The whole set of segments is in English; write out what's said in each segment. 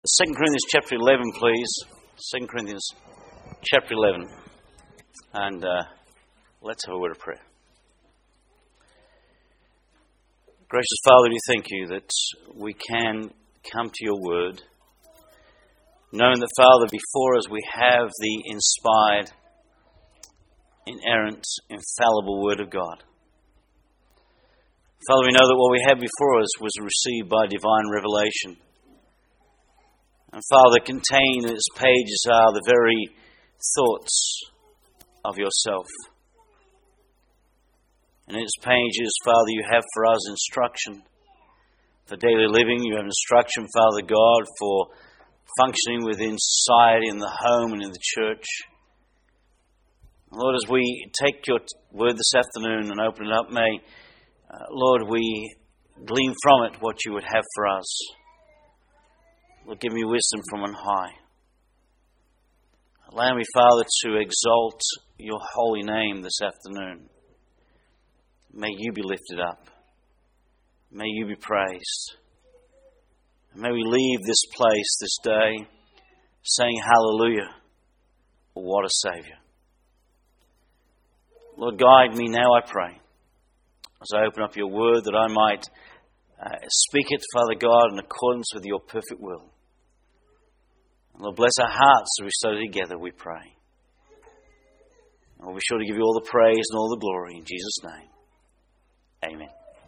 2 Corinthians chapter 11, please. 2 Corinthians chapter 11. And let's have a word of prayer. Gracious Father, we thank you that we can come to your word, knowing that, Father, before us we have the inspired, inerrant, infallible word of God. Father, we know that what we have before us was received by divine revelation. And Father, contained in its pages are the very thoughts of yourself. And in its pages, Father, you have for us instruction for daily living. You have instruction, Father God, for functioning within society, in the home and in the church. Lord, as we take your word this afternoon and open it up, may, Lord, we glean from it what you would have for us. Lord, give me wisdom from on high. Allow me, Father, to exalt your holy name this afternoon. May you be lifted up. May you be praised. And may we leave this place this day saying hallelujah. What a Saviour. Lord, guide me now, I pray, as I open up your word, that I might speak it, Father God, in accordance with your perfect will. And Lord, bless our hearts as we study together, we pray. And we'll be sure to give you all the praise and all the glory in Jesus' name. Amen.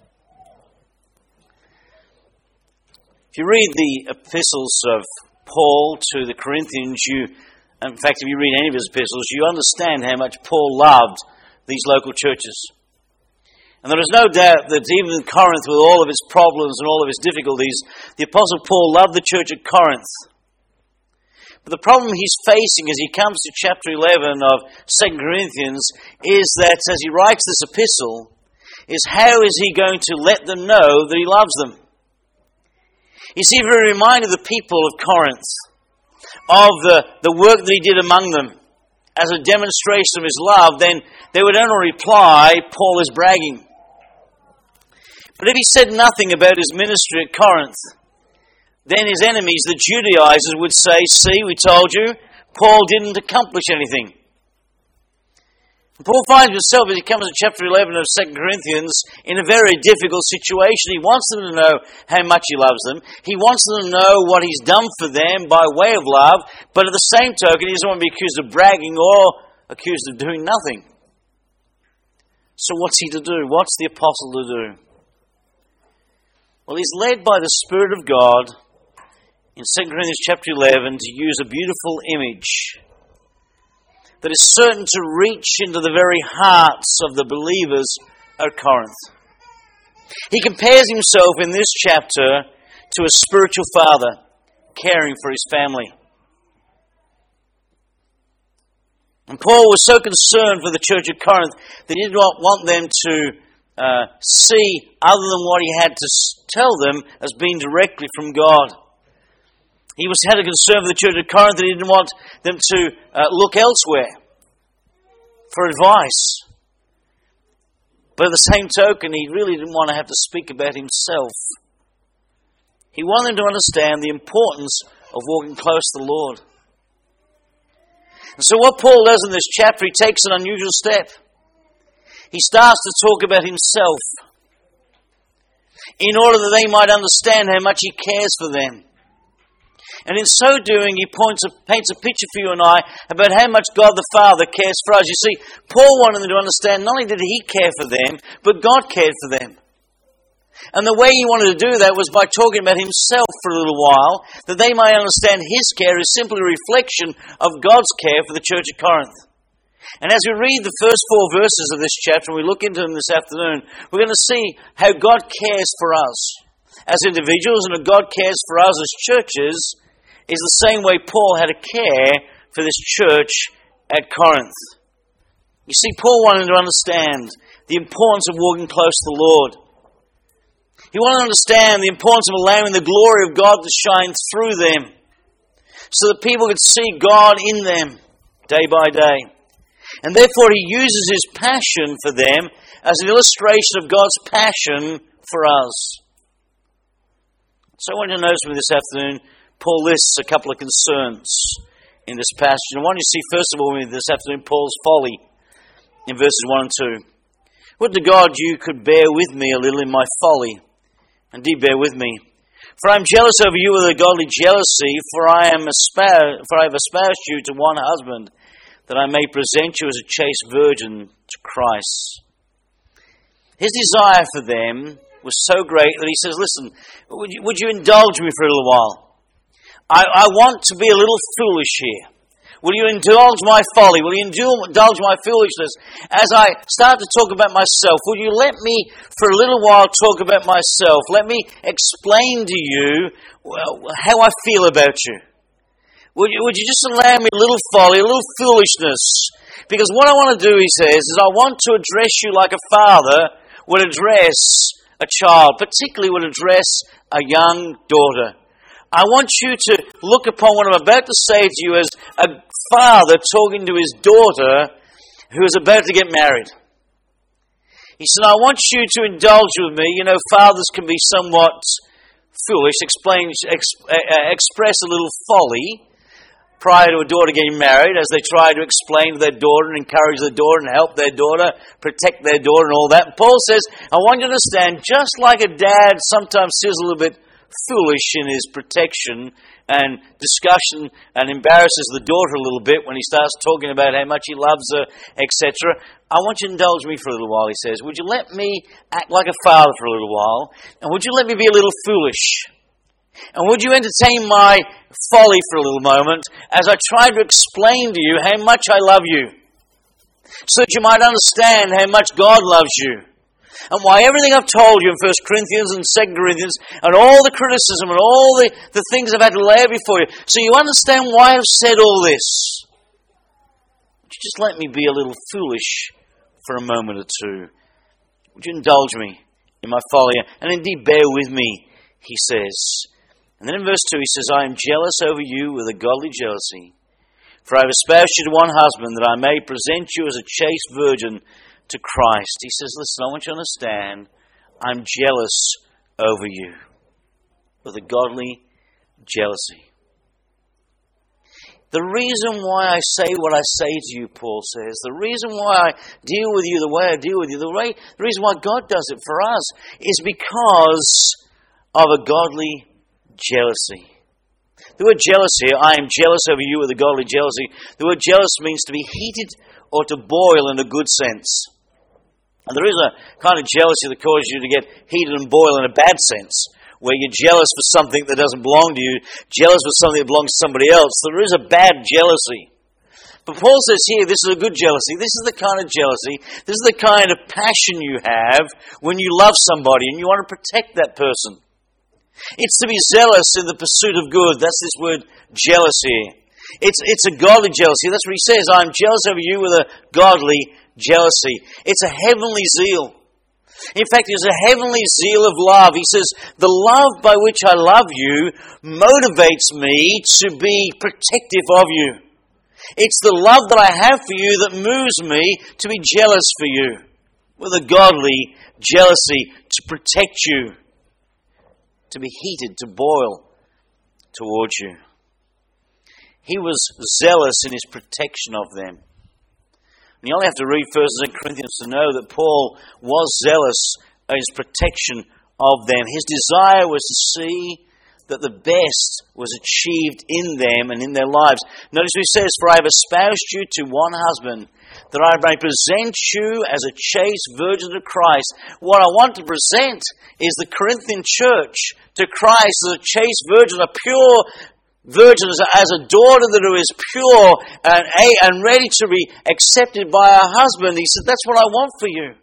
If you read the epistles of Paul to the Corinthians, in fact, if you read any of his epistles, you understand how much Paul loved these local churches. And there is no doubt that even in Corinth, with all of its problems and all of its difficulties, the Apostle Paul loved the church at Corinth. But the problem he's facing as he comes to chapter 11 of 2 Corinthians is that as he writes this epistle, is how is he going to let them know that he loves them? You see, if he reminded the people of Corinth of the work that he did among them as a demonstration of his love, then they would only reply, Paul is bragging. But if he said nothing about his ministry at Corinth, then his enemies, the Judaizers, would say, see, we told you, Paul didn't accomplish anything. And Paul finds himself, as he comes to chapter 11 of 2 Corinthians, in a very difficult situation. He wants them to know how much he loves them. He wants them to know what he's done for them by way of love. But at the same token, he doesn't want to be accused of bragging or accused of doing nothing. So what's he to do? What's the apostle to do? Well, he's led by the Spirit of God in 2 Corinthians chapter 11 to use a beautiful image that is certain to reach into the very hearts of the believers at Corinth. He compares himself in this chapter to a spiritual father caring for his family. And Paul was so concerned for the church at Corinth that he did not want them to see other than what he had to tell them as being directly from God. He had a concern for the church at Corinth that he didn't want them to look elsewhere for advice. But at the same token, he really didn't want to have to speak about himself. He wanted them to understand the importance of walking close to the Lord. And so what Paul does in this chapter, he takes an unusual step. He starts to talk about himself in order that they might understand how much he cares for them. And in so doing, he paints a picture for you and I about how much God the Father cares for us. You see, Paul wanted them to understand not only did he care for them, but God cared for them. And the way he wanted to do that was by talking about himself for a little while, that they might understand his care is simply a reflection of God's care for the church at Corinth. And as we read the first 4 verses of this chapter, and we look into them this afternoon, we're going to see how God cares for us as individuals and how God cares for us as churches is the same way Paul had a care for this church at Corinth. You see, Paul wanted to understand the importance of walking close to the Lord. He wanted to understand the importance of allowing the glory of God to shine through them so that people could see God in them day by day. And therefore he uses his passion for them as an illustration of God's passion for us. So I want you to notice with me this afternoon, Paul lists a couple of concerns in this passage. And I want you to see, first of all, this afternoon, Paul's folly in verses 1 and 2. Would to God you could bear with me a little in my folly. Indeed, bear with me. For I am jealous over you with a godly jealousy, for I have espoused you to one husband, that I may present you as a chaste virgin to Christ. His desire for them was so great that he says, listen, would you indulge me for a little while? I want to be a little foolish here. Will you indulge my folly? Will you indulge my foolishness? As I start to talk about myself, will you let me, for a little while, talk about myself? Let me explain to you how I feel about you. Would you just allow me a little folly, a little foolishness? Because what I want to do, he says, is I want to address you like a father would address a child, particularly would address a young daughter. I want you to look upon what I'm about to say to you as a father talking to his daughter who is about to get married. He said, I want you to indulge with me. You know, fathers can be somewhat foolish, express a little folly prior to a daughter getting married as they try to explain to their daughter and encourage their daughter and help their daughter, protect their daughter and all that. And Paul says, I want you to understand, just like a dad sometimes feels a little bit foolish in his protection and discussion and embarrasses the daughter a little bit when he starts talking about how much he loves her, etc. I want you to indulge me for a little while, he says. Would you let me act like a father for a little while? And would you let me be a little foolish? And would you entertain my folly for a little moment as I try to explain to you how much I love you, so that you might understand how much God loves you? And why everything I've told you in 1 Corinthians and 2 Corinthians and all the criticism and all the things I've had to lay out before you, so you understand why I've said all this. Would you just let me be a little foolish for a moment or two? Would you indulge me in my folly? And indeed bear with me, he says. And then in verse 2 he says, I am jealous over you with a godly jealousy, for I have espoused you to one husband, that I may present you as a chaste virgin to Christ. He says, listen, I want you to understand, I'm jealous over you with a godly jealousy. The reason why I say what I say to you, Paul says, the reason why I deal with you the way I deal with you, the reason why God does it for us is because of a godly jealousy. The word jealous here, I am jealous over you with a godly jealousy. The word jealous means to be heated or to boil in a good sense. And there is a kind of jealousy that causes you to get heated and boil in a bad sense, where you're jealous for something that doesn't belong to you, jealous for something that belongs to somebody else. There is a bad jealousy. But Paul says here, this is a good jealousy. This is the kind of jealousy, this is the kind of passion you have when you love somebody and you want to protect that person. It's to be zealous in the pursuit of good. That's this word jealous here. It's a godly jealousy. That's what he says. I'm jealous over you with a godly jealousy. It's a heavenly zeal. In fact, it's a heavenly zeal of love. He says, the love by which I love you motivates me to be protective of you. It's the love that I have for you that moves me to be jealous for you with a godly jealousy to protect you, to be heated, to boil towards you. He was zealous in his protection of them. And you only have to read 1 Corinthians to know that Paul was zealous in his protection of them. His desire was to see that the best was achieved in them and in their lives. Notice what he says, for I have espoused you to one husband, that I may present you as a chaste virgin to Christ. What I want to present is the Corinthian church to Christ as a chaste virgin, a pure virgin, as a daughter that is pure and ready to be accepted by her husband. He said, that's what I want for you.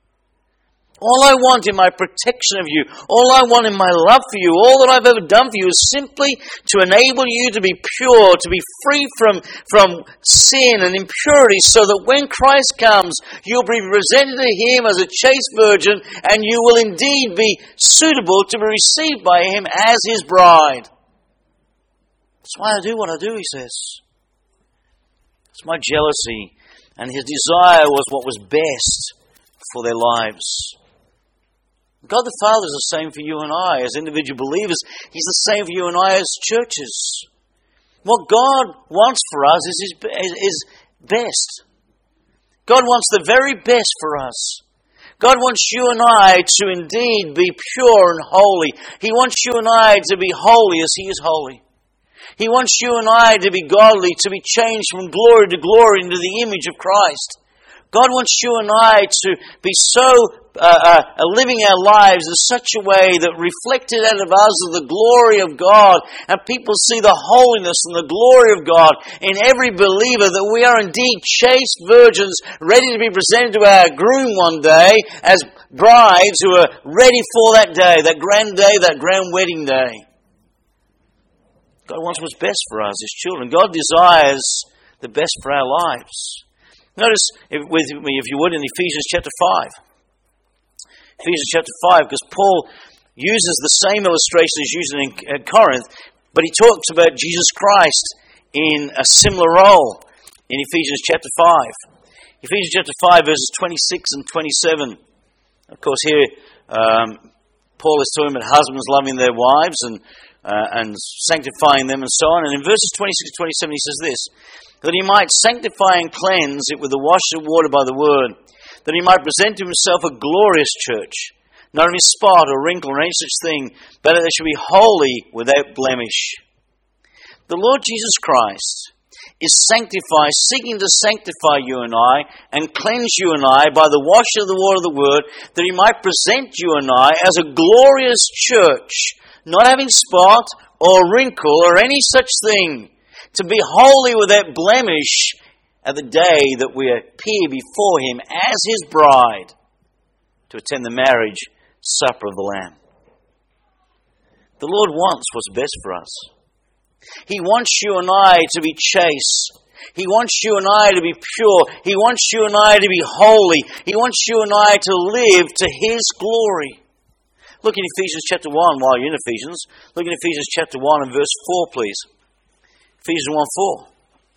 All I want in my protection of you, all I want in my love for you, all that I've ever done for you is simply to enable you to be pure, to be free from sin and impurity, so that when Christ comes, you'll be presented to him as a chaste virgin, and you will indeed be suitable to be received by him as his bride. That's why I do what I do, he says. It's my jealousy, and his desire was what was best for their lives. God the Father is the same for you and I as individual believers. He's the same for you and I as churches. What God wants for us is best. God wants the very best for us. God wants you and I to indeed be pure and holy. He wants you and I to be holy as He is holy. He wants you and I to be godly, to be changed from glory to glory into the image of Christ. God wants you and I to be so living our lives in such a way that reflected out of us of the glory of God, and people see the holiness and the glory of God in every believer, that we are indeed chaste virgins ready to be presented to our groom one day as brides who are ready for that day, that grand wedding day. God wants what's best for us as children. God desires the best for our lives. Notice with me, if you would, in Ephesians chapter 5. Ephesians chapter 5, because Paul uses the same illustration as used in Corinth, but he talks about Jesus Christ in a similar role in Ephesians chapter 5. Ephesians chapter 5, verses 26 and 27. Of course, here Paul is talking about husbands loving their wives and sanctifying them and so on. And in verses 26 and 27 he says this, that he might sanctify and cleanse it with the washing of water by the word, that he might present to himself a glorious church, not having spot or wrinkle or any such thing, but that they should be holy without blemish. The Lord Jesus Christ is seeking to sanctify you and I and cleanse you and I by the washing of the water of the word, that he might present you and I as a glorious church, not having spot or wrinkle or any such thing, to be holy without blemish at the day that we appear before him as his bride to attend the marriage supper of the Lamb. The Lord wants what's best for us. He wants you and I to be chaste. He wants you and I to be pure. He wants you and I to be holy. He wants you and I to live to his glory. Look in Ephesians chapter 1 while you're in Ephesians. Look in Ephesians chapter 1 and verse 4, please. Ephesians 1:4.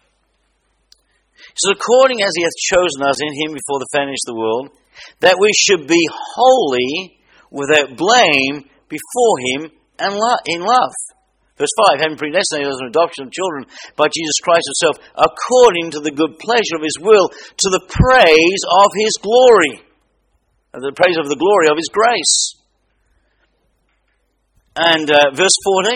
It says, according as he hath chosen us in him before the foundation of the world, that we should be holy without blame before him and in love. Verse 5, having predestinated us in adoption of children by Jesus Christ himself, according to the good pleasure of his will, to the praise of his glory, the praise of the glory of his grace. And verse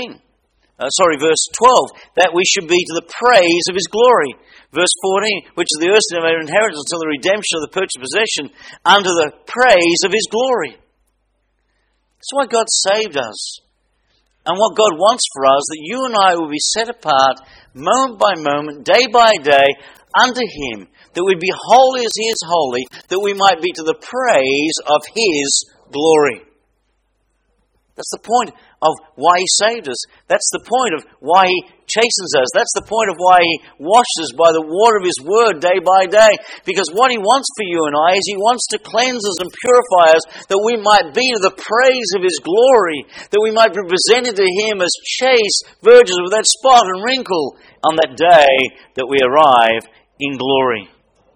12, that we should be to the praise of his glory. Verse 14, which is the earth of our inheritance until the redemption of the purchased possession unto the praise of his glory. That's why God saved us. And what God wants for us, that you and I will be set apart moment by moment, day by day, unto him, that we'd be holy as he is holy, that we might be to the praise of his glory. That's the point of why he saved us. That's the point of why he chastens us. That's the point of why he washes us by the water of his word day by day. Because what he wants for you and I is he wants to cleanse us and purify us, that we might be to the praise of his glory, that we might be presented to him as chaste virgins without spot and wrinkle on that day that we arrive in glory.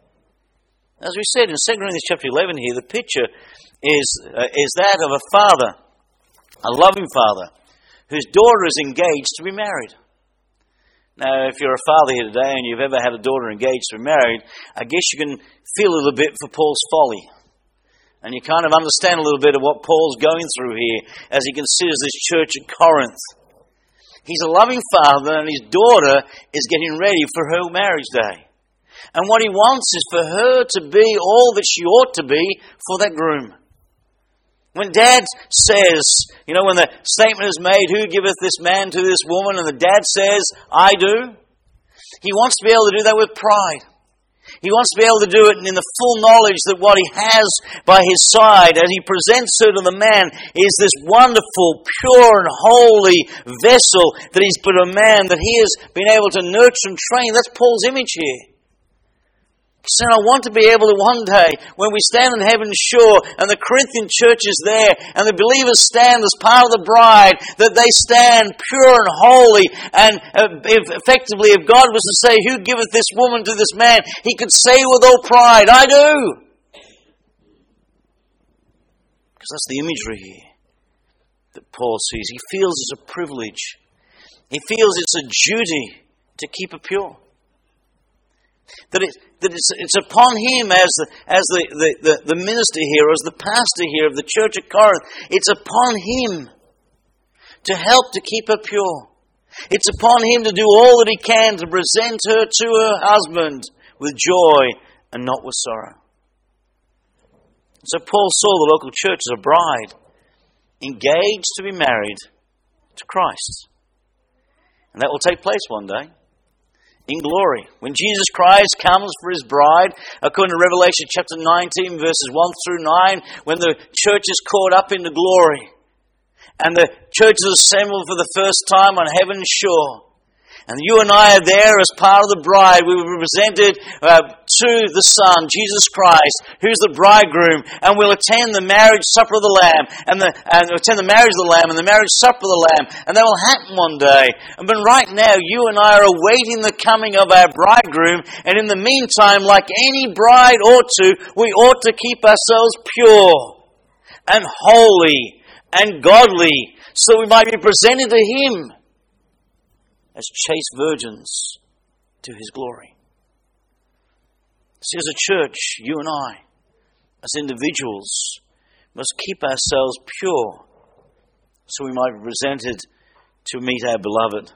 As we said in 2 Corinthians chapter 11 here, the picture is that of a father, a loving father, whose daughter is engaged to be married. Now, if you're a father here today and you've ever had a daughter engaged to be married, I guess you can feel a little bit for Paul's folly. And you kind of understand a little bit of what Paul's going through here as he considers this church at Corinth. He's a loving father and his daughter is getting ready for her marriage day. And what he wants is for her to be all that she ought to be for that groom. When dad says, when the statement is made, who giveth this man to this woman, and the dad says, I do, he wants to be able to do that with pride. He wants to be able to do it in the full knowledge that what he has by his side, as he presents her to the man, is this wonderful, pure and holy vessel that he's put a man that he has been able to nurture and train. That's Paul's image here. He said, I want to be able to one day, when we stand on heaven's shore and the Corinthian church is there and the believers stand as part of the bride, that they stand pure and holy. And effectively, if God was to say, who giveth this woman to this man, he could say with all pride, I do. Because that's the imagery here that Paul sees. He feels it's a privilege. He feels it's a duty to keep it pure. That it's upon him as the minister here, as the pastor here of the church at Corinth. It's upon him to help to keep her pure. It's upon him to do all that he can to present her to her husband with joy and not with sorrow. So Paul saw the local church as a bride engaged to be married to Christ. And that will take place one day in glory. When Jesus Christ comes for his bride, according to Revelation chapter 19, verses 1 through 9, when the church is caught up into glory, and the church is assembled for the first time on heaven's shore, and you and I are there as part of the bride. We were presented to the Son, Jesus Christ, who's the bridegroom, and we'll attend the marriage supper of the Lamb, and attend the marriage of the Lamb and the marriage supper of the Lamb, and that will happen one day. But right now, you and I are awaiting the coming of our bridegroom, and in the meantime, like any bride ought to, we ought to keep ourselves pure and holy and godly, so we might be presented to him as chaste virgins to his glory. See, as a church, you and I, as individuals, must keep ourselves pure so we might be presented to meet our beloved.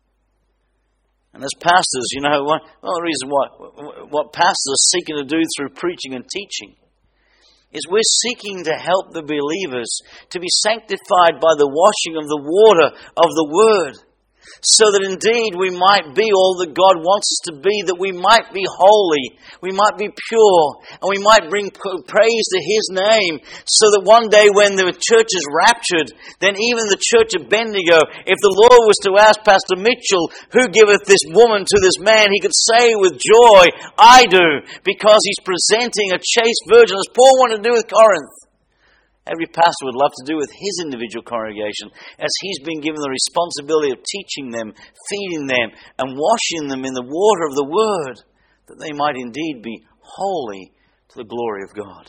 And as pastors, you know, one of the reasons what pastors are seeking to do through preaching and teaching is we're seeking to help the believers to be sanctified by the washing of the water of the Word, so that indeed we might be all that God wants us to be, that we might be holy, we might be pure, and we might bring praise to his name, so that one day when the church is raptured, then even the church of Bendigo, if the Lord was to ask Pastor Mitchell, who giveth this woman to this man, he could say with joy, I do, because he's presenting a chaste virgin, as Paul wanted to do with Corinth. Every pastor would love to do with his individual congregation, as he's been given the responsibility of teaching them, feeding them, and washing them in the water of the Word, that they might indeed be holy to the glory of God.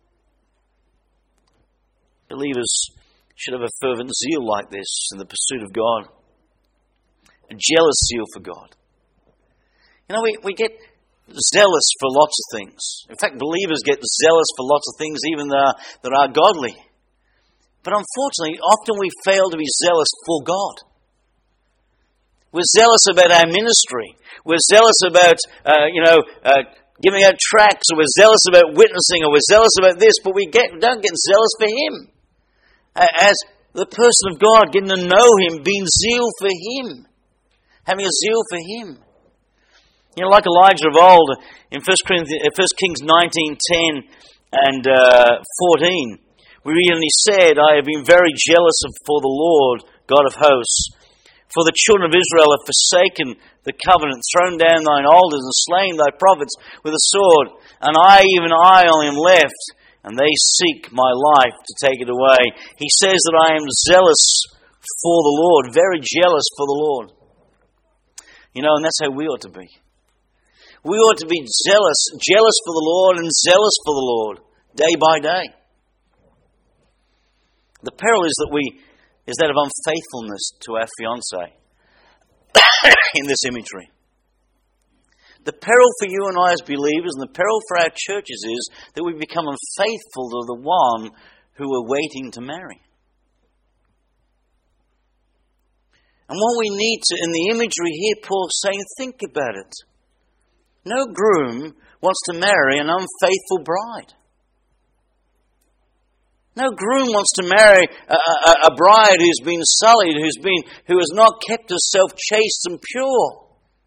Believers should have a fervent zeal like this in the pursuit of God, a jealous zeal for God. You know, we get zealous for lots of things. In fact, believers get zealous for lots of things even that are godly. But unfortunately, often we fail to be zealous for God. We're zealous about our ministry. We're zealous about, giving out tracts, or we're zealous about witnessing, or we're zealous about this, but we don't get zealous for Him. As the person of God, getting to know Him, being zeal for Him, having a zeal for Him. You know, like Elijah of old, in 1 Kings 19:10 and 14, we read, and he said, I have been very jealous for the Lord, God of hosts. For the children of Israel have forsaken the covenant, thrown down thine altars, and slain thy prophets with a sword. And even I only am left, and they seek my life to take it away. He says that I am zealous for the Lord, very jealous for the Lord. You know, and that's how we ought to be. We ought to be jealous for the Lord and zealous for the Lord, day by day. The peril is that of unfaithfulness to our fiancé in this imagery. The peril for you and I as believers, and the peril for our churches, is that we become unfaithful to the one who we're waiting to marry. And what we need to, in the imagery here, Paul's saying, think about it. No groom wants to marry an unfaithful bride. No groom wants to marry a bride who's been sullied, who has not kept herself chaste and pure.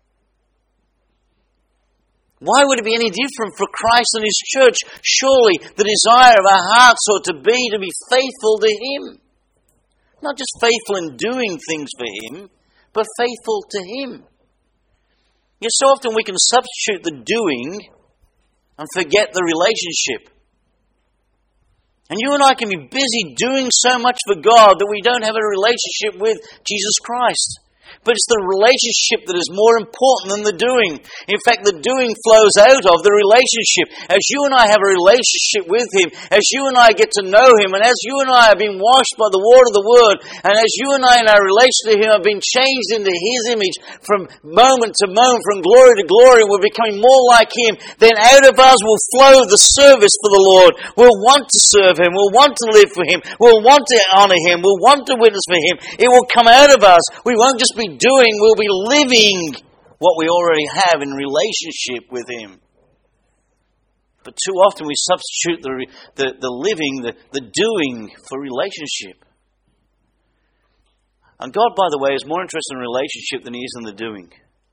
Why would it be any different for Christ and His church? Surely the desire of our hearts ought to be faithful to Him. Not just faithful in doing things for Him, but faithful to Him. You know, so often we can substitute the doing and forget the relationship. And you and I can be busy doing so much for God that we don't have a relationship with Jesus Christ. But it's the relationship that is more important than the doing. In fact, the doing flows out of the relationship. As you and I have a relationship with Him, as you and I get to know Him, and as you and I have been washed by the water of the Word, and as you and I in our relation to Him have been changed into His image from moment to moment, from glory to glory, we're becoming more like Him, then out of us will flow the service for the Lord. We'll want to serve Him. We'll want to live for Him. We'll want to honor Him. We'll want to witness for Him. It will come out of us. We won't just be doing, we'll be living what we already have in relationship with Him. But too often we substitute the living, the doing for relationship. And God, by the way, is more interested in relationship than He is in the doing.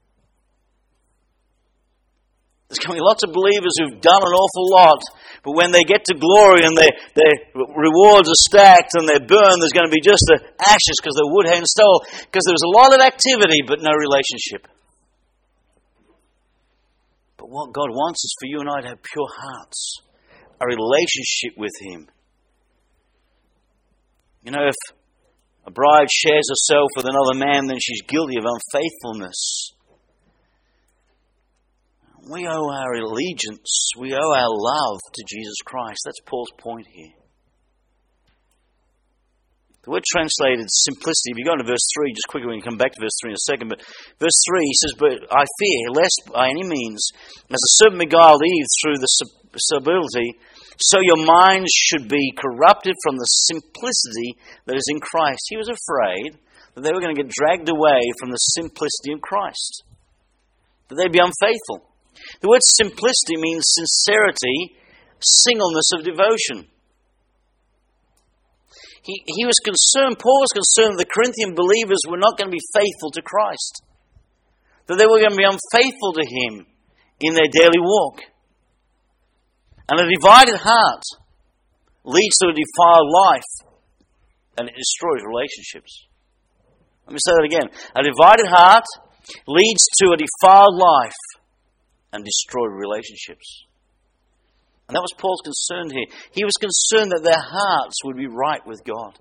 There's going to be lots of believers who've done an awful lot, but when they get to glory and their rewards are stacked and they're burned, there's going to be just the ashes because they're wood, hay and stubble, because there was a lot of activity but no relationship. But what God wants is for you and I to have pure hearts, a relationship with Him. You know, if a bride shares herself with another man, then she's guilty of unfaithfulness. We owe our allegiance, we owe our love to Jesus Christ. That's Paul's point here. The word translated simplicity, if you go into verse 3, just quickly, we can come back to verse 3 in a second, but verse 3, he says, "But I fear, lest by any means, as the serpent beguiled Eve through the subtlety, so your minds should be corrupted from the simplicity that is in Christ." He was afraid that they were going to get dragged away from the simplicity of Christ, that they'd be unfaithful. The word simplicity means sincerity, singleness of devotion. He was concerned, Paul was concerned that the Corinthian believers were not going to be faithful to Christ, that they were going to be unfaithful to Him in their daily walk. And a divided heart leads to a defiled life, and it destroys relationships. Let me say that again. A divided heart leads to a defiled life and destroyed relationships. And that was Paul's concern here. He was concerned that their hearts would be right with God.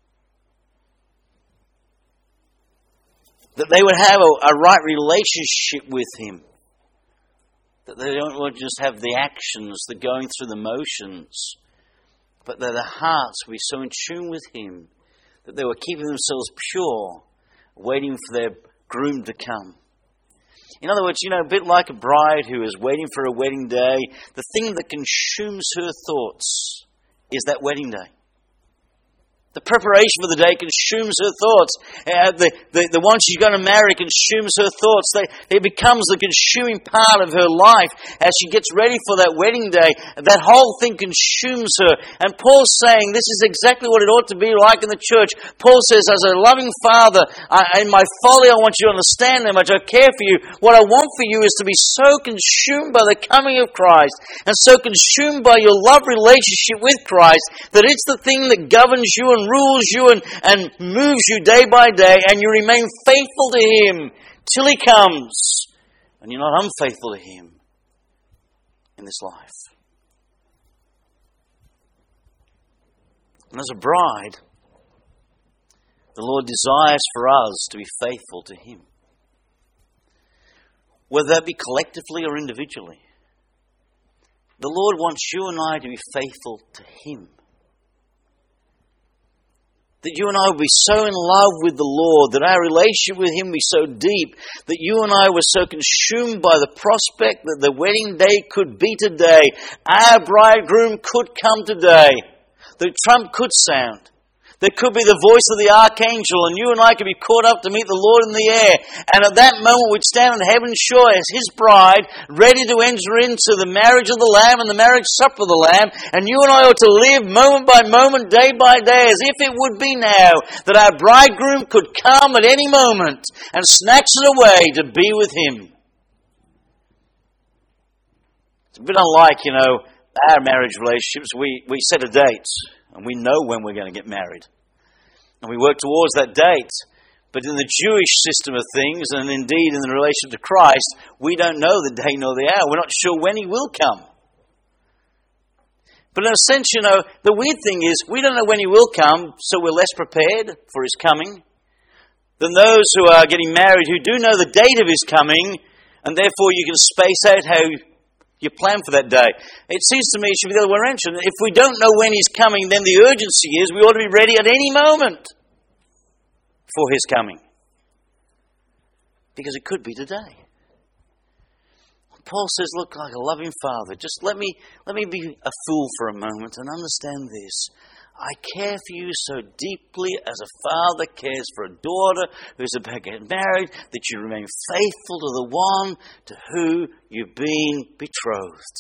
That they would have a right relationship with Him. That they don't want to just have the actions, the going through the motions, but that their hearts would be so in tune with Him that they were keeping themselves pure, waiting for their groom to come. In other words, a bit like a bride who is waiting for a wedding day, the thing that consumes her thoughts is that wedding day. The preparation for the day consumes her thoughts. The one she's going to marry consumes her thoughts. It becomes the consuming part of her life as she gets ready for that wedding day. That whole thing consumes her. And Paul's saying this is exactly what it ought to be like in the church. Paul says, as a loving father, in my folly I want you to understand how much I care for you. What I want for you is to be so consumed by the coming of Christ and so consumed by your love relationship with Christ that it's the thing that governs you and rules you and moves you day by day, and you remain faithful to Him till He comes, and you're not unfaithful to Him in this life. And as a bride, the Lord desires for us to be faithful to Him, whether that be collectively or individually. The Lord wants you and I to be faithful to Him. That you and I would be so in love with the Lord, that our relationship with Him be so deep, that you and I were so consumed by the prospect that the wedding day could be today. Our bridegroom could come today. The trump could sound. There could be the voice of the archangel, and you and I could be caught up to meet the Lord in the air. And at that moment we'd stand on heaven's shore as His bride, ready to enter into the marriage of the Lamb and the marriage supper of the Lamb. And you and I ought to live moment by moment, day by day, as if it would be now, that our bridegroom could come at any moment and snatch it away to be with Him. It's a bit unlike, our marriage relationships. We set a date. And we know when we're going to get married. And we work towards that date. But in the Jewish system of things, and indeed in the relation to Christ, we don't know the day nor the hour. We're not sure when He will come. But in a sense, the weird thing is, we don't know when He will come, so we're less prepared for His coming. But in a sense, the weird thing is, we don't know when He will come, so we're less prepared for His coming. But in a sense, the weird thing is, we don't know when He will come, so we're less prepared for His coming. But in a sense, the weird thing is, we don't know when He will come, so we're less prepared for His coming. than those who are getting married who do know the date of his coming, and therefore you can space out how you plan for that day. It seems to me it should be the other way around. If we don't know when he's coming, then the urgency is we ought to be ready at any moment for his coming. Because it could be today. Paul says, look, like a loving father, just let me be a fool for a moment and understand this. I care for you so deeply as a father cares for a daughter who's about to get married, that you remain faithful to the one to who you've been betrothed.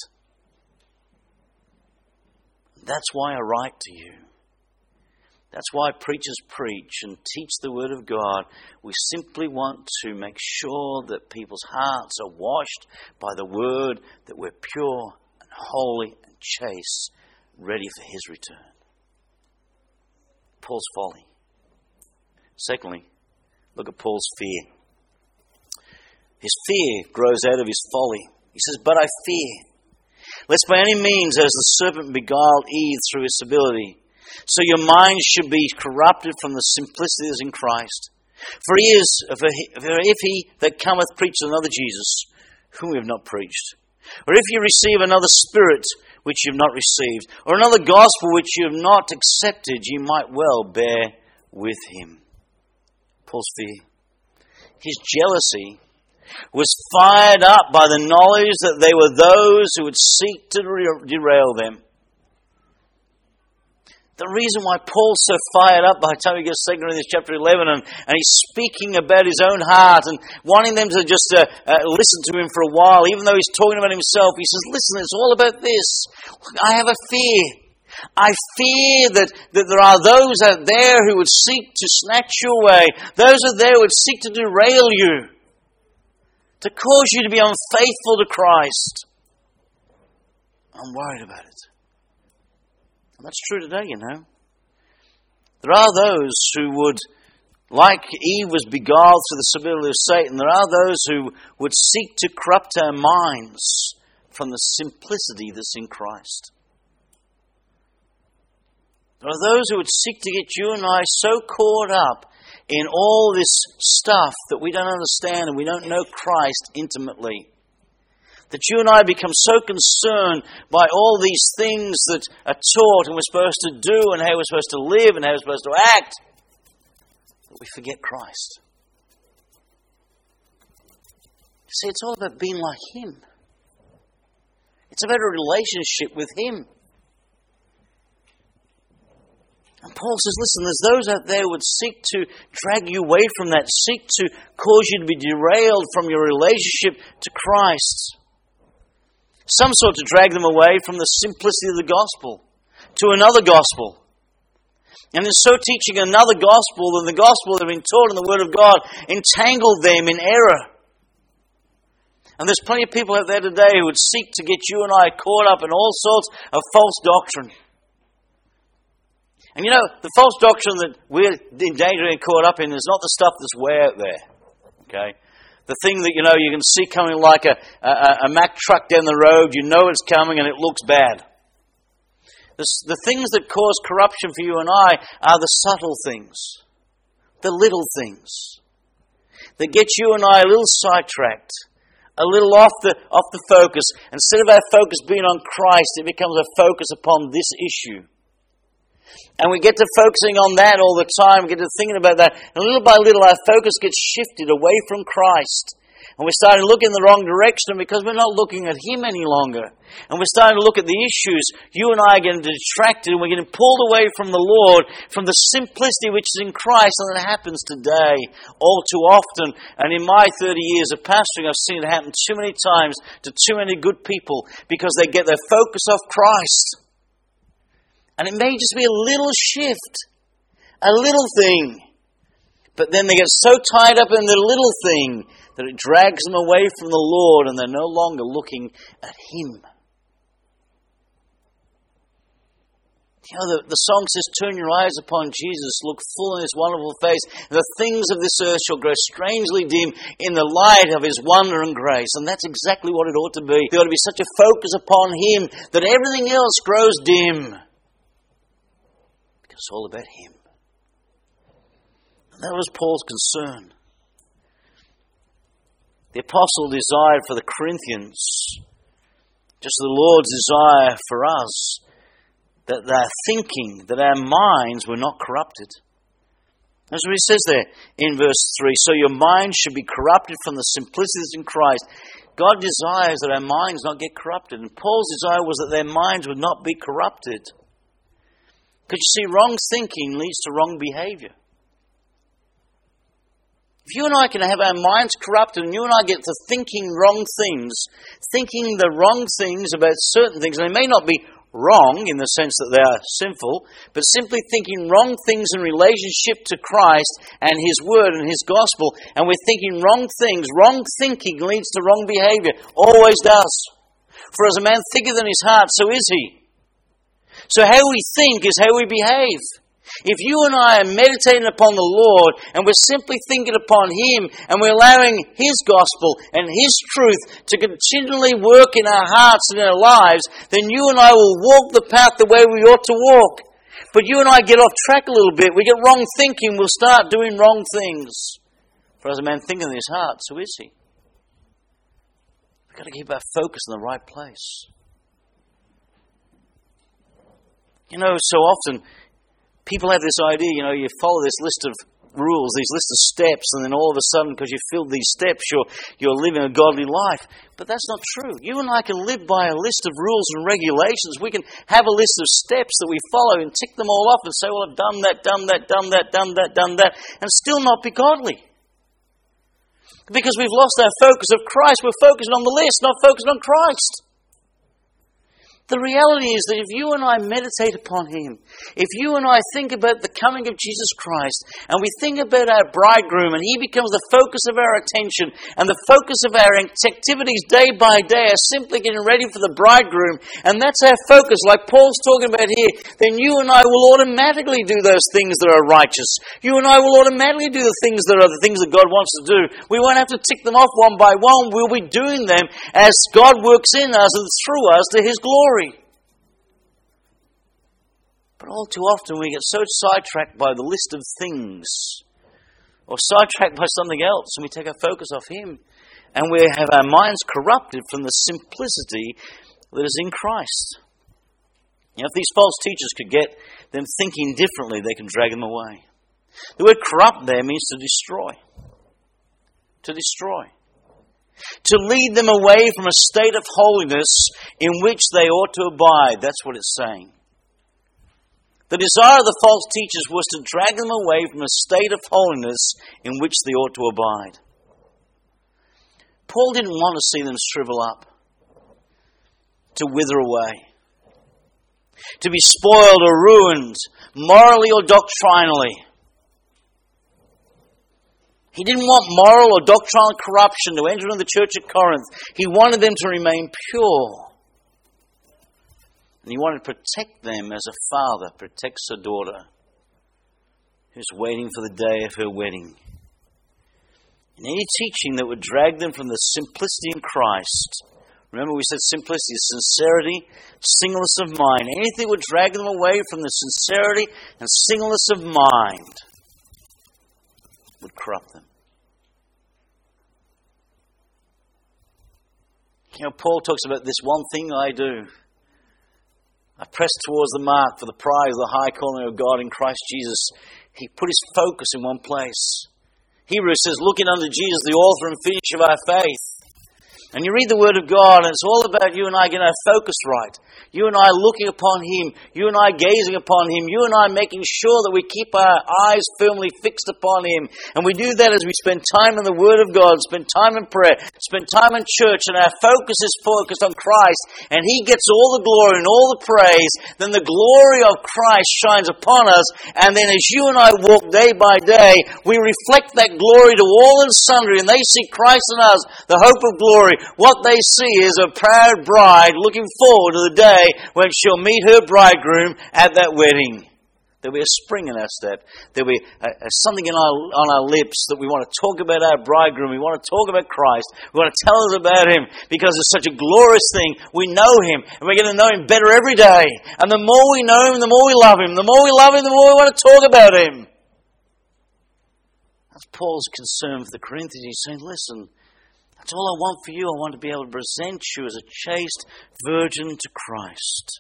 That's why I write to you. That's why preachers preach and teach the Word of God. We simply want to make sure that people's hearts are washed by the Word, that we're pure and holy and chaste, ready for His return. Paul's folly. Secondly, look at Paul's fear. His fear grows out of his folly. He says, but I fear, lest by any means, as the serpent beguiled Eve through his subtlety, so your mind should be corrupted from the simplicity that is in Christ. For if he that cometh preaches another Jesus, whom we have not preached, or if you receive another spirit which you have not received, or another gospel which you have not accepted, you might well bear with him. Paul's fear. His jealousy was fired up by the knowledge that they were those who would seek to derail them. The reason why Paul's so fired up by the time he gets to 2 Corinthians chapter 11 and he's speaking about his own heart and wanting them to just listen to him for a while, even though he's talking about himself, he says, listen, it's all about this. I have a fear. I fear that there are those out there who would seek to snatch you away. Those out there who would seek to derail you, to cause you to be unfaithful to Christ. I'm worried about it. And that's true today, you know. There are those who would, like Eve was beguiled through the subtlety of Satan, there are those who would seek to corrupt our minds from the simplicity that's in Christ. There are those who would seek to get you and I so caught up in all this stuff that we don't understand and we don't know Christ intimately. That you and I become so concerned by all these things that are taught and we're supposed to do and how we're supposed to live and how we're supposed to act, that we forget Christ. See, it's all about being like Him. It's about a relationship with Him. And Paul says, listen, there's those out there who would seek to drag you away from that, seek to cause you to be derailed from your relationship to Christ. Some sought to drag them away from the simplicity of the gospel to another gospel. And in so teaching another gospel than the gospel that had been taught in the Word of God, entangled them in error. And there's plenty of people out there today who would seek to get you and I caught up in all sorts of false doctrine. And you know, the false doctrine that we're in danger of being caught up in is not the stuff that's way out there. Okay? The thing that, you know, you can see coming like a Mack truck down the road, you know it's coming and it looks bad. The things that cause corruption for you and I are the subtle things, the little things that get you and I a little sidetracked, a little off the focus. Instead of our focus being on Christ, it becomes a focus upon this issue. And we get to focusing on that all the time, we get to thinking about that, and little by little our focus gets shifted away from Christ. And we're starting to look in the wrong direction because we're not looking at Him any longer. And we're starting to look at the issues. You and I are getting distracted and we're getting pulled away from the Lord, from the simplicity which is in Christ. And it happens today all too often. And in my 30 years of pastoring, I've seen it happen too many times to too many good people because they get their focus off Christ. And it may just be a little shift, a little thing. But then they get so tied up in the little thing that it drags them away from the Lord and they're no longer looking at Him. You know, the song says, turn your eyes upon Jesus, look full in His wonderful face. The things of this earth shall grow strangely dim in the light of His wonder and grace. And that's exactly what it ought to be. There ought to be such a focus upon Him that everything else grows dim. Because it's all about Him. That was Paul's concern. The apostle desired for the Corinthians, just the Lord's desire for us, that their thinking, that our minds were not corrupted. That's what he says there in verse 3. So your mind should be corrupted from the simplicity that's in Christ. God desires that our minds not get corrupted. And Paul's desire was that their minds would not be corrupted. Because you see, wrong thinking leads to wrong behavior. If you and I can have our minds corrupted and you and I get to thinking wrong things, thinking the wrong things about certain things, and they may not be wrong in the sense that they are sinful, but simply thinking wrong things in relationship to Christ and His Word and His Gospel, and we're thinking wrong things, wrong thinking leads to wrong behavior. Always does. For as a man thinketh in his heart, so is he. So how we think is how we behave. If you and I are meditating upon the Lord and we're simply thinking upon Him and we're allowing His gospel and His truth to continually work in our hearts and our lives, then you and I will walk the path the way we ought to walk. But you and I get off track a little bit. We get wrong thinking. We'll start doing wrong things. For as a man thinketh in his heart, so is he. We've got to keep our focus in the right place. You know, so often people have this idea, you follow this list of rules, these list of steps, and then all of a sudden, because you've filled these steps, you're living a godly life. But that's not true. You and I can live by a list of rules and regulations. We can have a list of steps that we follow and tick them all off and say, well, I've done that, and still not be godly. Because we've lost our focus of Christ. We're focusing on the list, not focusing on Christ. The reality is that if you and I meditate upon Him, if you and I think about the coming of Jesus Christ, and we think about our bridegroom, and He becomes the focus of our attention, and the focus of our activities day by day are simply getting ready for the bridegroom, and that's our focus, like Paul's talking about here, then you and I will automatically do those things that are righteous. You and I will automatically do the things that are the things that God wants to do. We won't have to tick them off one by one. We'll be doing them as God works in us and through us to His glory. But all too often we get so sidetracked by the list of things, or sidetracked by something else, and we take our focus off Him, and we have our minds corrupted from the simplicity that is in Christ. If these false teachers could get them thinking differently, they can drag them away. The word corrupt there means to destroy. To destroy. To lead them away from a state of holiness in which they ought to abide. That's what it's saying. The desire of the false teachers was to drag them away from a state of holiness in which they ought to abide. Paul didn't want to see them shrivel up, to wither away, to be spoiled or ruined, morally or doctrinally. He didn't want moral or doctrinal corruption to enter into the church at Corinth. He wanted them to remain pure. And he wanted to protect them as a father protects a daughter who's waiting for the day of her wedding. And any teaching that would drag them from the simplicity in Christ, remember we said simplicity, sincerity, singleness of mind. Anything that would drag them away from the sincerity and singleness of mind would corrupt them. Paul talks about this one thing I do. I press towards the mark for the prize of the high calling of God in Christ Jesus. He put his focus in one place. Hebrews says, looking unto Jesus, the author and finisher of our faith. And you read the Word of God, and it's all about you and I getting our focus right. You and I looking upon Him. You and I gazing upon Him. You and I making sure that we keep our eyes firmly fixed upon Him. And we do that as we spend time in the Word of God, spend time in prayer, spend time in church, and our focus is focused on Christ. And He gets all the glory and all the praise. Then the glory of Christ shines upon us. And then as you and I walk day by day, we reflect that glory to all and sundry. And they see Christ in us, the hope of glory. What they see is a proud bride looking forward to the day when she'll meet her bridegroom at that wedding. There'll be a spring in our step. There'll be something on our lips that we want to talk about our bridegroom. We want to talk about Christ. We want to tell us about Him because it's such a glorious thing. We know Him and we're going to know Him better every day. And the more we know Him, the more we love Him. The more we love Him, the more we want to talk about Him. That's Paul's concern for the Corinthians. He's saying, listen, that's all I want for you. I want to be able to present you as a chaste virgin to Christ.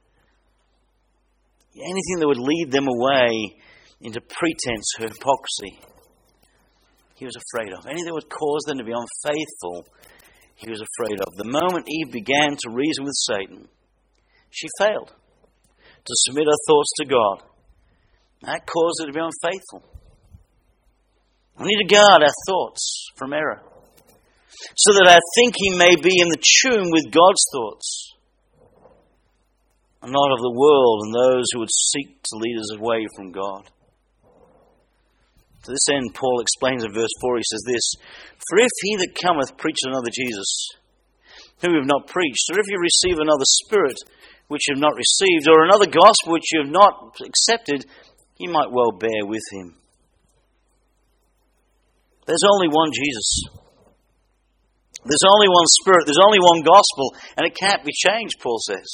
Anything that would lead them away into pretense or hypocrisy, he was afraid of. Anything that would cause them to be unfaithful, he was afraid of. The moment Eve began to reason with Satan, she failed to submit her thoughts to God. That caused her to be unfaithful. We need to guard our thoughts from error, so that our thinking may be in the tune with God's thoughts, and not of the world and those who would seek to lead us away from God. To this end, Paul explains in verse 4, he says this, "For if he that cometh preach another Jesus, whom we have not preached, or if you receive another Spirit, which you have not received, or another gospel which you have not accepted, you might well bear with him." There's only one Jesus. There's only one Spirit. There's only one gospel, and it can't be changed, Paul says.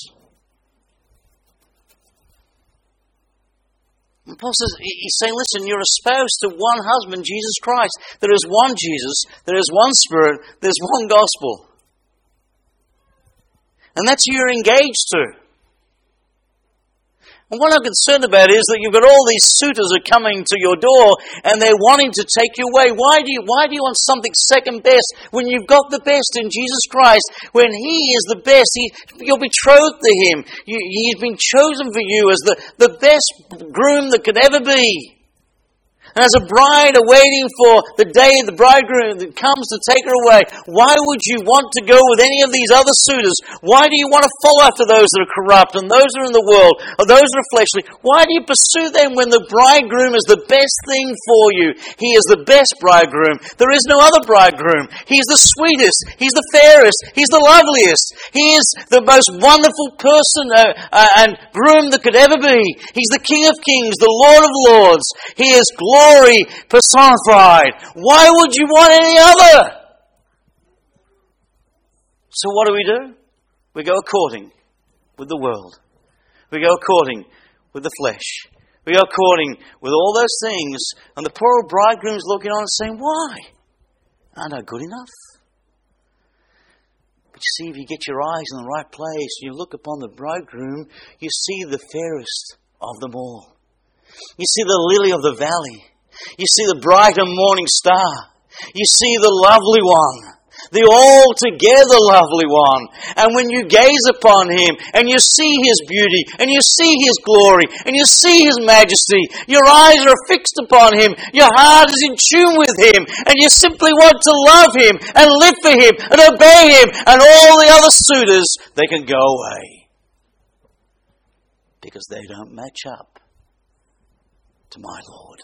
And Paul says, he's saying, listen, you're espoused to one husband, Jesus Christ. There is one Jesus, there is one Spirit, there's one gospel. And that's who you're engaged to. And what I'm concerned about is that you've got all these suitors are coming to your door and they're wanting to take you away. Why do you want something second best when you've got the best in Jesus Christ? When He is the best, you're betrothed to Him. He's been chosen for you as the best groom that could ever be. And as a bride awaiting for the day the bridegroom that comes to take her away, why would you want to go with any of these other suitors? Why do you want to follow after those that are corrupt and those that are in the world or those that are fleshly? Why do you pursue them when the bridegroom is the best thing for you? He is the best bridegroom. There is no other bridegroom. He's the sweetest. He's the fairest. He's the loveliest. He is the most wonderful person and groom that could ever be. He's the King of Kings, the Lord of Lords. He is glory personified. Why would you want any other? So what do? We go according with the world. We go according with the flesh. We go according with all those things. And the poor bridegroom's looking on and saying, why? Aren't I good enough? But you see, if you get your eyes in the right place, you look upon the bridegroom, you see the fairest of them all. You see the lily of the valley. You see the bright and morning star. You see the lovely one. The altogether lovely one. And when you gaze upon Him and you see His beauty and you see His glory and you see His majesty, your eyes are fixed upon Him. Your heart is in tune with Him and you simply want to love Him and live for Him and obey Him, and all the other suitors, they can go away because they don't match up to my Lord.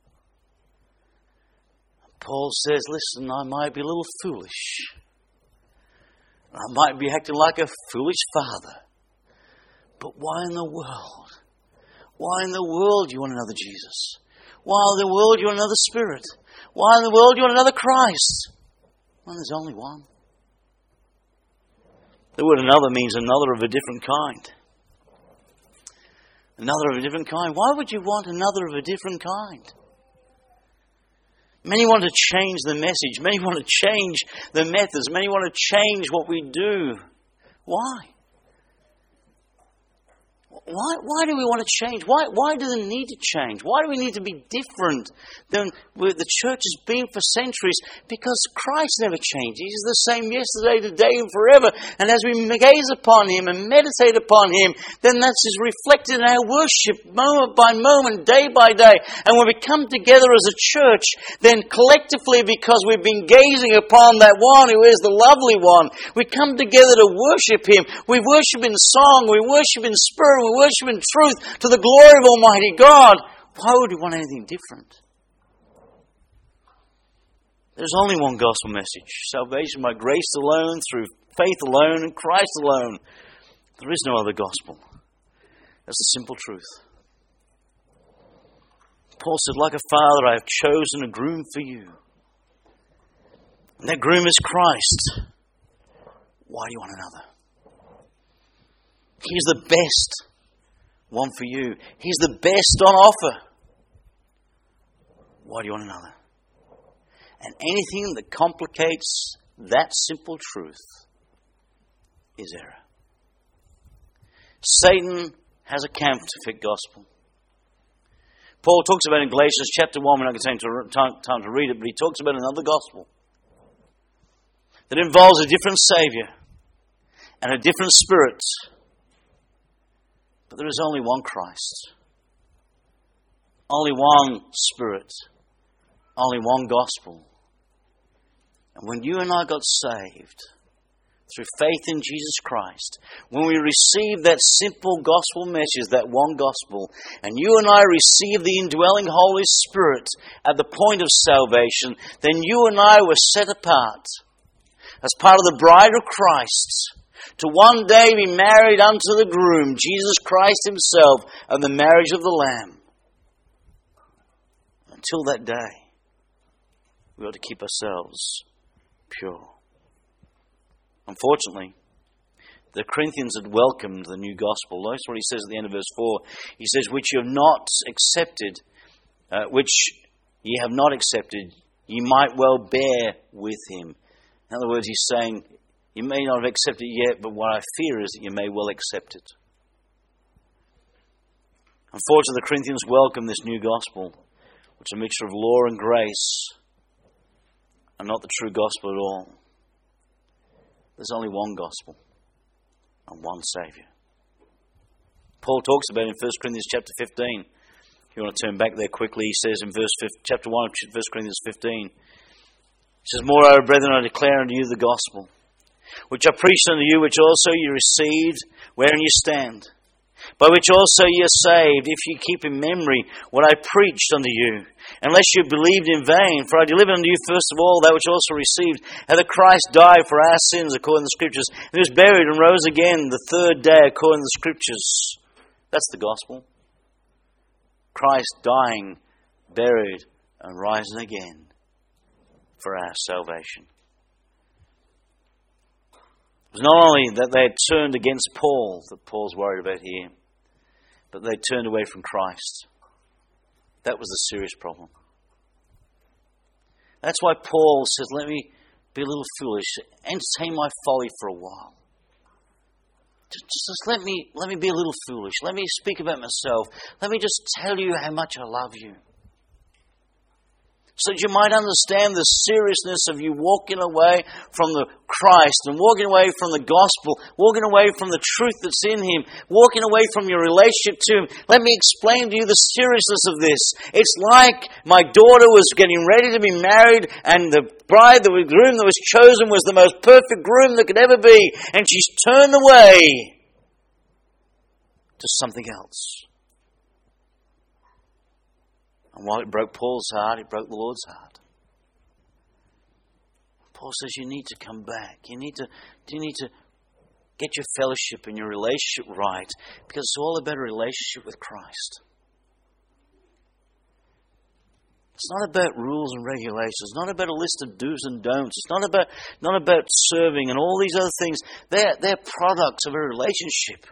Paul says, listen, I might be a little foolish. I might be acting like a foolish father. But why in the world? Why in the world do you want another Jesus? Why in the world do you want another Spirit? Why in the world do you want another Christ? Well, there's only one. The word another means another of a different kind. Another of a different kind. Why would you want another of a different kind? Many want to change the message. Many want to change the methods. Many want to change what we do. Why? Why do we want to change? Why do they need to change? Why do we need to be different than the church has been for centuries? Because Christ never changes. He's the same yesterday, today, and forever. And as we gaze upon Him and meditate upon Him, then that is reflected in our worship moment by moment, day by day. And when we come together as a church, then collectively, because we've been gazing upon that one who is the lovely one, we come together to worship Him. We worship in song, we worship in spirit, we worship in truth to the glory of Almighty God. Why would we want anything different? There's only one gospel message. Salvation by grace alone, through faith alone, in Christ alone. There is no other gospel. That's the simple truth. Paul said, like a father, I have chosen a groom for you. And that groom is Christ. Why do you want another? He's the best one for you. He's the best on offer. Why do you want another? And anything that complicates that simple truth is error. Satan has a counterfeit gospel. Paul talks about in Galatians chapter 1, we're not going to take time to read it, but he talks about another gospel that involves a different Saviour and a different Spirit. But there is only one Christ, only one Spirit, only one gospel. And when you and I got saved through faith in Jesus Christ, when we received that simple gospel message, that one gospel, and you and I received the indwelling Holy Spirit at the point of salvation, then you and I were set apart as part of the bride of Christ to one day be married unto the groom, Jesus Christ himself, and the marriage of the Lamb. Until that day, we ought to keep ourselves pure. Unfortunately, the Corinthians had welcomed the new gospel. Notice what he says at the end of verse 4. He says, which you have not accepted, ye might well bear with him. In other words, he's saying, you may not have accepted it yet, but what I fear is that you may well accept it. Unfortunately, the Corinthians welcomed this new gospel, which is a mixture of law and grace, and not the true gospel at all. There's only one gospel and one Saviour. Paul talks about it in 1 Corinthians chapter 15. If you want to turn back there quickly, he says in chapter 1 of 1 Corinthians 15, he says, moreover, brethren, I declare unto you the gospel, which I preached unto you, which also you received, wherein you stand, by which also ye are saved, if ye keep in memory what I preached unto you, unless you believed in vain. For I delivered unto you first of all that which also received, how that Christ died for our sins according to the Scriptures, and he was buried and rose again the third day according to the Scriptures. That's the gospel. Christ dying, buried, and rising again for our salvation. It was not only that they had turned against Paul, that Paul's worried about here, but they turned away from Christ. That was the serious problem. That's why Paul says, let me be a little foolish, entertain my folly for a while. Just let me be a little foolish. Let me speak about myself. Let me just tell you how much I love you. So that you might understand the seriousness of you walking away from the Christ and walking away from the gospel, walking away from the truth that's in Him, walking away from your relationship to Him. Let me explain to you the seriousness of this. It's like my daughter was getting ready to be married, and the bride, the groom that was chosen was the most perfect groom that could ever be, and she's turned away to something else. And while it broke Paul's heart, it broke the Lord's heart. Paul says you need to come back. You need to get your fellowship and your relationship right, because it's all about a relationship with Christ. It's not about rules and regulations. It's not about a list of do's and don'ts. It's not about serving and all these other things. They're products of a relationship.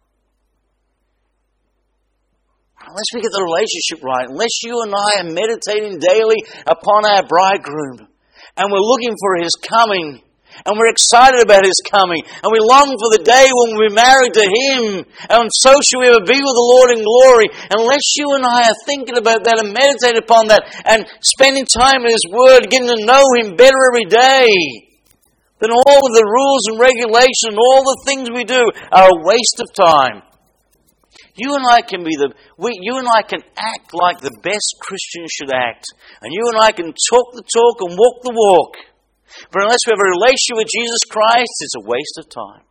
Unless we get the relationship right, unless you and I are meditating daily upon our bridegroom, and we're looking for His coming, and we're excited about His coming, and we long for the day when we're married to Him, and so shall we ever be with the Lord in glory. Unless you and I are thinking about that and meditating upon that, and spending time in His Word, getting to know Him better every day, then all of the rules and regulations, all the things we do are a waste of time. You and I can act like the best Christians should act. And you and I can talk the talk and walk the walk. But unless we have a relationship with Jesus Christ, it's a waste of time.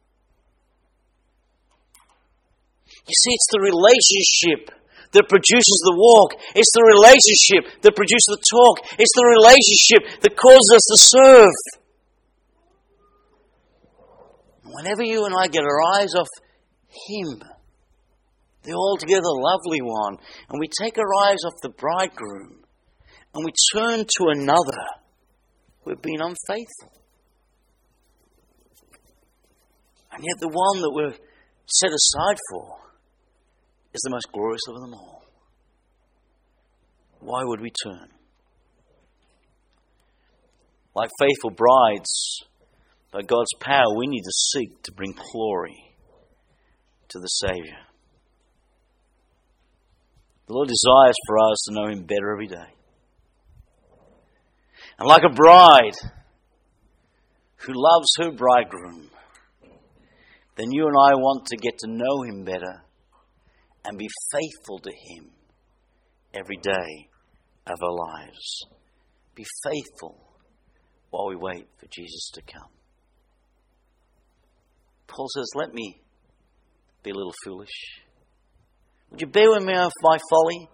You see, it's the relationship that produces the walk. It's the relationship that produces the talk. It's the relationship that causes us to serve. Whenever you and I get our eyes off Him, the altogether lovely one, and we take our eyes off the bridegroom, and we turn to another, we've been unfaithful. And yet the one that we're set aside for is the most glorious of them all. Why would we turn? Like faithful brides, by God's power, we need to seek to bring glory to the Saviour. The Lord desires for us to know Him better every day. And like a bride who loves her bridegroom, then you and I want to get to know Him better and be faithful to Him every day of our lives. Be faithful while we wait for Jesus to come. Paul says, let me be a little foolish. Would you bear with me with my folly?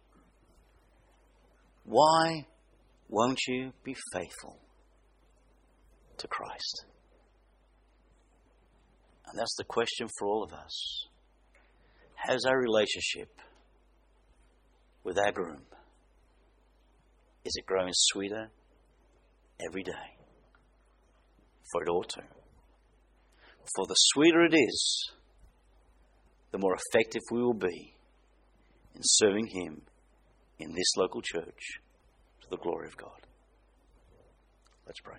Why won't you be faithful to Christ? And that's the question for all of us. How's our relationship with our groom? Is it growing sweeter every day? For it ought to. For the sweeter it is, the more effective we will be in serving Him in this local church to the glory of God. Let's pray.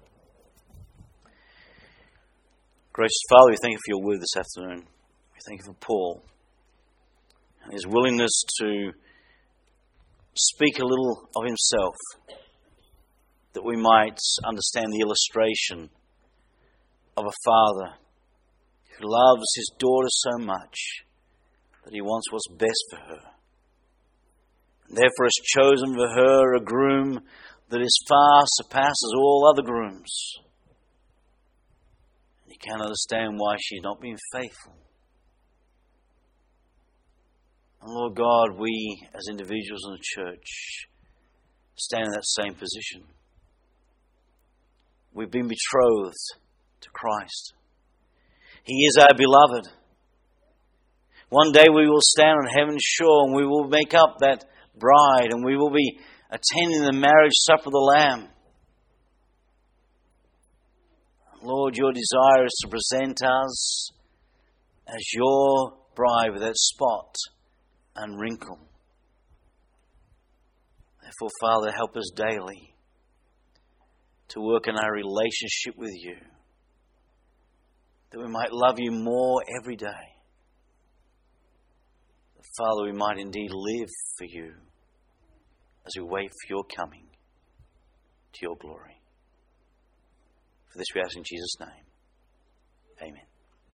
Gracious Father, we thank You for Your word this afternoon. We thank You for Paul and his willingness to speak a little of himself, that we might understand the illustration of a father who loves his daughter so much that he wants what's best for her. And therefore has chosen for her a groom that is far surpasses all other grooms. And he can't understand why she's not being faithful. And Lord God, we as individuals in the church stand in that same position. We've been betrothed to Christ. He is our beloved. One day we will stand on heaven's shore and we will make up that bride and we will be attending the marriage supper of the Lamb. Lord, Your desire is to present us as Your bride without spot and wrinkle. Therefore, Father, help us daily to work in our relationship with You, that we might love You more every day. That, Father, we might indeed live for You as we wait for Your coming to Your glory. For this we ask in Jesus' name. Amen.